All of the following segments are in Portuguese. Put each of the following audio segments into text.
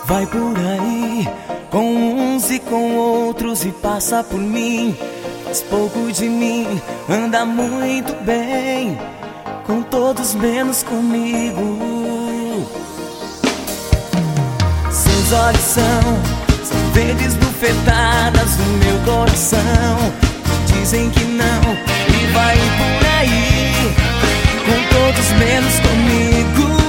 Vai por aí, com uns e com outros, e passa por mim. Faz pouco de mim, anda muito bem, com todos menos comigo. Seus olhos são verdes bufetadas no meu coração. Dizem que não, e vai por aí, com todos menos comigo.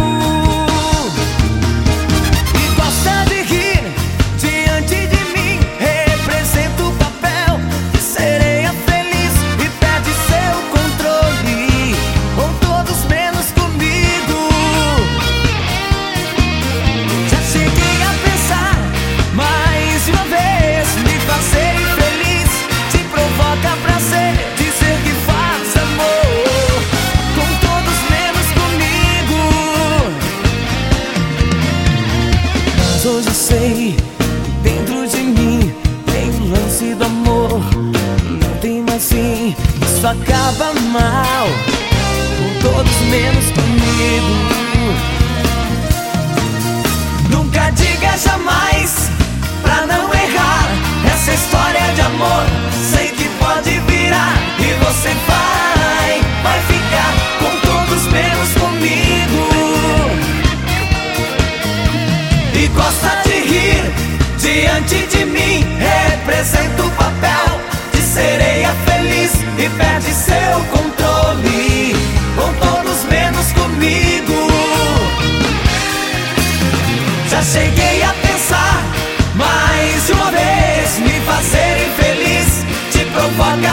Hoje eu sei que dentro de mim tem o lance do amor. Não tem mais fim, isso acaba mal, com todos menos comigo. Nunca diga jamais, pra não errar. Essa história de amor sei que pode virar, e você vai ficar com todos menos comigo. E gosta de rir diante de mim, representa o papel de sereia feliz e perde seu controle, com todos menos comigo. Já cheguei a pensar mais de uma vez, me fazer infeliz te provoca